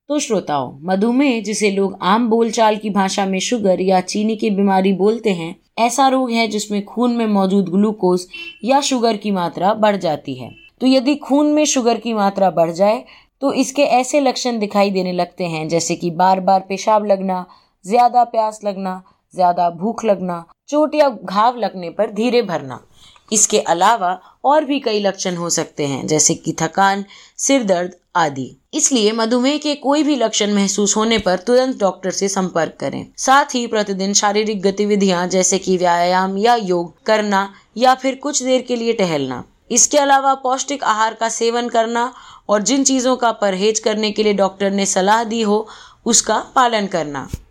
तो श्रोताओं, मधुमेह, जिसे लोग आम बोलचाल की भाषा में शुगर या चीनी की बीमारी बोलते हैं, ऐसा रोग है जिसमें खून में मौजूद ग्लूकोज या शुगर की मात्रा बढ़ जाती है। तो यदि खून में शुगर की मात्रा बढ़ जाए तो इसके ऐसे लक्षण दिखाई देने लगते हैं, जैसे कि बार बार पेशाब लगना, ज्यादा प्यास लगना, ज्यादा भूख लगना, चोट या घाव लगने पर धीरे भरना। इसके अलावा और भी कई लक्षण हो सकते हैं, जैसे कि थकान, सिर दर्द आदि। इसलिए मधुमेह के कोई भी लक्षण महसूस होने पर तुरंत डॉक्टर से संपर्क करें। साथ ही प्रतिदिन शारीरिक गतिविधियां जैसे कि व्यायाम या योग करना या फिर कुछ देर के लिए टहलना। इसके अलावा पौष्टिक आहार का सेवन करना और जिन चीजों का परहेज करने के लिए डॉक्टर ने सलाह दी हो उसका पालन करना।